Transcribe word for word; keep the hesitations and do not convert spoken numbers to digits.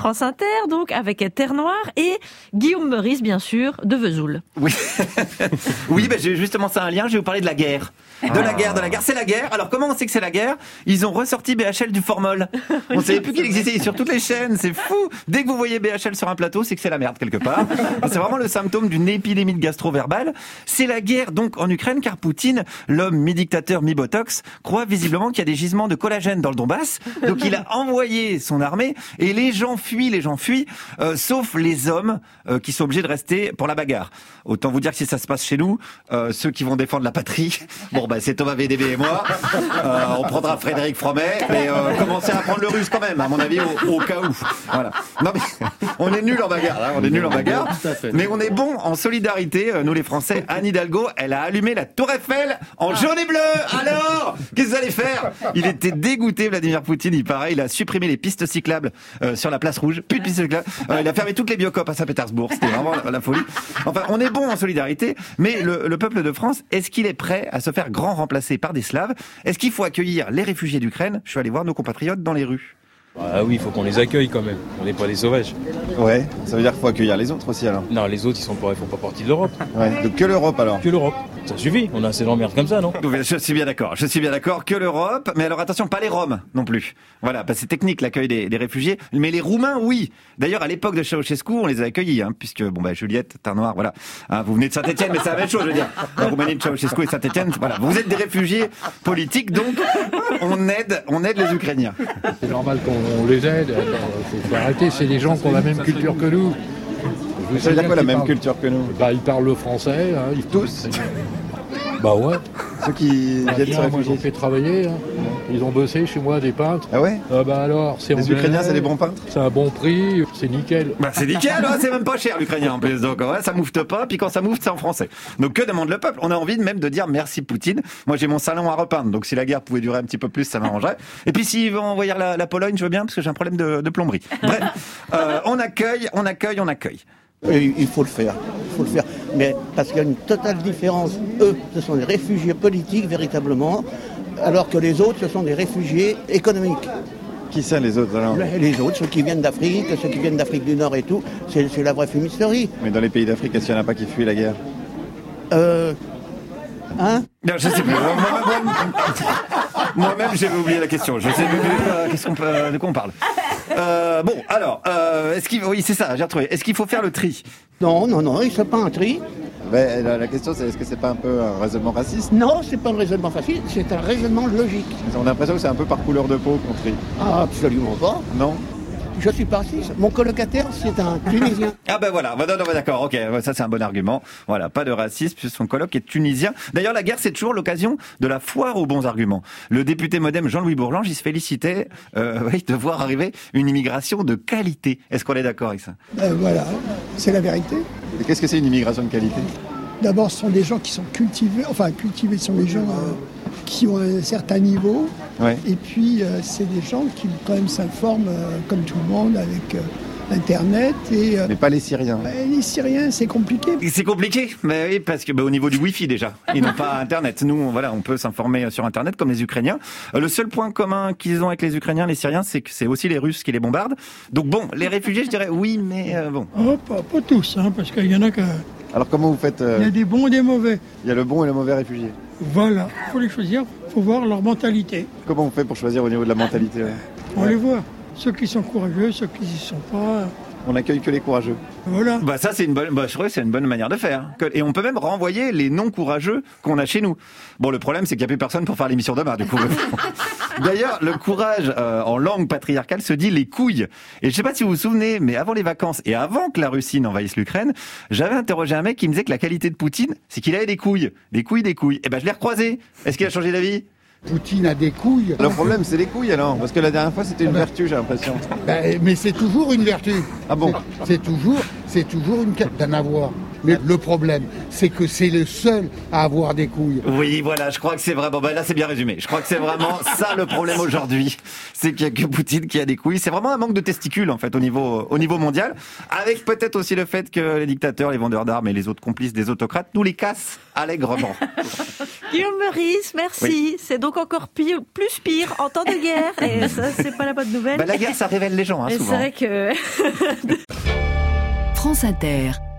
France Inter, donc, avec Terre Noire, et Guillaume Meurice, bien sûr, de Vesoul. Oui, oui bah, j'ai justement ça un lien, je vais vous parler de la guerre. De la guerre, de la guerre, c'est la guerre. Alors comment on sait que c'est la guerre ? Ils ont ressorti B H L du formol. On ne savait plus qu'il existait sur toutes les chaînes, c'est fou. Dès que vous voyez B H L sur un plateau, c'est que c'est la merde quelque part. C'est vraiment le symptôme d'une épidémie de gastro-verbale. C'est la guerre donc en Ukraine, car Poutine, l'homme mi-dictateur, mi-botox, croit visiblement qu'il y a des gisements de collagène dans le Donbass. Donc il a envoyé son armée et les gens fuient, les gens fuient, euh, sauf les hommes euh, qui sont obligés de rester pour la bagarre. Autant vous dire que si ça se passe chez nous, euh, ceux qui vont défendre la patrie, bon bah c'est Thomas V D B et moi, euh, on prendra Frédéric Fromet, mais euh, commencez à apprendre le russe quand même, à mon avis, au, au cas où. Voilà. Non mais on est nuls en bagarre, hein, on est nuls en bagarre, mais on est bon en solidarité, euh, nous les Français. Anne Hidalgo, elle a allumé la Tour Eiffel en jaune et bleu. Alors, qu'est-ce que vous allez faire ? Il était dégoûté, Vladimir Poutine, il paraît, il a supprimé les pistes cyclables euh, sur la place rouge, plus de pistes cyclables, euh, il a fermé toutes les biocopes à Saint-Pétersbourg, c'était vraiment la, la folie. Enfin, on est bon en solidarité, mais le, le peuple de France, est-ce qu'il est prêt à se faire grand remplacer par des Slaves ? Est-ce qu'il faut accueillir les réfugiés d'Ukraine ? Je suis allé voir nos compatriotes dans les rues. Ah oui, il faut qu'on les accueille quand même. On n'est pas des sauvages. Ouais, ça veut dire qu'il faut accueillir les autres aussi alors. Non, les autres, ils sont pas, ils font pas partie de l'Europe. Ouais, donc que l'Europe alors. Que l'Europe. Ça suffit, on a assez d'emmerdes comme ça, non ? Je suis bien d'accord, je suis bien d'accord, que l'Europe, mais alors attention, pas les Roms non plus. Voilà, parce que c'est technique l'accueil des, des réfugiés, mais les Roumains, oui. D'ailleurs, à l'époque de Ceausescu, on les a accueillis, hein, puisque, bon bah, Juliette, Terre Noire, voilà. Hein, vous venez de Saint-Etienne, mais c'est la même chose, je veux dire. La Roumanie de Ceausescu et Saint-Etienne, voilà. Vous êtes des réfugiés politiques, donc on aide, on aide les Ukrainiens. C'est normal qu'on les aide. Il faut arrêter, c'est des gens qui ont la même culture que nous. Ça veut dire quoi la même parlent... culture que nous ? Bah, ils parlent le français. Hein, ils... Tous ? Bah ouais. Ceux qui bah, viennent se réfugier. Moi, ils ont fait travailler. Hein. Ils ont bossé chez moi, des peintres. Ah ouais ? Ah bah alors, c'est les Ukrainiens, c'est des bons peintres ? C'est un bon prix, c'est nickel. Bah c'est nickel, ouais, c'est même pas cher l'Ukrainien en plus. Donc ouais, ça moufte pas, puis quand ça moufte, c'est en français. Donc que demande le peuple ? On a envie même de dire merci Poutine. Moi j'ai mon salon à repeindre, donc si la guerre pouvait durer un petit peu plus, ça m'arrangerait. Et puis s'ils vont envoyer la, la Pologne, je veux bien, parce que j'ai un problème de, de plomberie. Bref, euh, on accueille, on accueille, on accueille. Il faut le faire, il faut le faire. Mais parce qu'il y a une totale différence. Eux, ce sont des réfugiés politiques, véritablement, alors que les autres, ce sont des réfugiés économiques. Qui sont les autres alors ? Les autres, ceux qui viennent d'Afrique, ceux qui viennent d'Afrique du Nord et tout, c'est, c'est la vraie fumisterie. Mais dans les pays d'Afrique, est-ce qu'il n'y en a pas qui fuient la guerre ? Euh... Hein ? Non, je sais plus. Moi-même, j'avais oublié la question. Je sais plus euh, qu'est-ce qu'on peut, de quoi on parle. Euh, bon, alors, euh, est-ce qu'il, oui, c'est ça, j'ai retrouvé. Est-ce qu'il faut faire le tri ? Non, non, non, il ne fait pas un tri. Ben, la, la question, c'est est-ce que c'est pas un peu un raisonnement raciste ? Non, c'est pas un raisonnement facile, c'est un raisonnement logique. On a l'impression que c'est un peu par couleur de peau qu'on trie. Ah, absolument pas. Non ? Je suis pas raciste. Mon colocataire, c'est un Tunisien. Ah ben voilà, non, non, d'accord, ok, ça c'est un bon argument. Voilà, pas de racisme, puisque son coloc est tunisien. D'ailleurs, la guerre, c'est toujours l'occasion de la foire aux bons arguments. Le député modem Jean-Louis Bourlange, il se félicitait euh, oui, de voir arriver une immigration de qualité. Est-ce qu'on est d'accord avec ça ? euh, Voilà, c'est la vérité. Et qu'est-ce que c'est une immigration de qualité ? D'abord, ce sont des gens qui sont cultivés, enfin cultivés, ce sont des gens euh, qui ont un certain niveau. Ouais. Et puis, euh, c'est des gens qui, quand même, s'informent, euh, comme tout le monde, avec euh, Internet. Et, euh, mais pas les Syriens. Bah, les Syriens, c'est compliqué. C'est compliqué, mais oui, parce que bah, au niveau du Wi-Fi déjà, ils n'ont pas Internet. Nous, on, voilà, on peut s'informer sur Internet comme les Ukrainiens. Euh, le seul point commun qu'ils ont avec les Ukrainiens, les Syriens, c'est que c'est aussi les Russes qui les bombardent. Donc bon, les réfugiés, je dirais oui, mais euh, bon. Oh, pas, pas tous, hein, parce qu'il y en a que... Alors comment vous faites euh... Il y a des bons et des mauvais. Il y a le bon et le mauvais réfugié. Voilà, il faut les choisir, il faut voir leur mentalité. Comment on fait pour choisir au niveau de la mentalité ouais. On ouais. les voit, ceux qui sont courageux, ceux qui n'y sont pas... On n'accueille que les courageux. Voilà. Bah ça c'est une bonne, bah je crois que c'est une bonne manière de faire. Et on peut même renvoyer les non courageux qu'on a chez nous. Bon le problème c'est qu'il n'y a plus personne pour faire l'émission demain du coup. D'ailleurs le courage euh, en langue patriarcale se dit les couilles. Et je sais pas si vous vous souvenez, mais avant les vacances et avant que la Russie n'envahisse l'Ukraine, j'avais interrogé un mec qui me disait que la qualité de Poutine, c'est qu'il avait des couilles, des couilles, des couilles. Et ben je l'ai recroisé. Est-ce qu'il a changé d'avis ? Poutine a des couilles. Le problème, c'est les couilles alors, parce que la dernière fois, c'était une vertu, j'ai l'impression. Ben, mais c'est toujours une vertu. Ah bon ? C'est, c'est toujours, c'est toujours une quête d'en avoir. Mais le problème, c'est que c'est le seul à avoir des couilles. Oui, voilà, je crois que c'est vraiment... Bah là, c'est bien résumé. Je crois que c'est vraiment ça le problème aujourd'hui. C'est qu'il n'y a que Poutine qui a des couilles. C'est vraiment un manque de testicules, en fait, au niveau, au niveau mondial. Avec peut-être aussi le fait que les dictateurs, les vendeurs d'armes et les autres complices des autocrates nous les cassent allègrement. Guillaume Meurice, merci. Oui. C'est donc encore pire, plus pire en temps de guerre. Et ça, c'est pas la bonne nouvelle. Bah, la guerre, ça révèle les gens, hein, souvent. C'est vrai que... France Inter.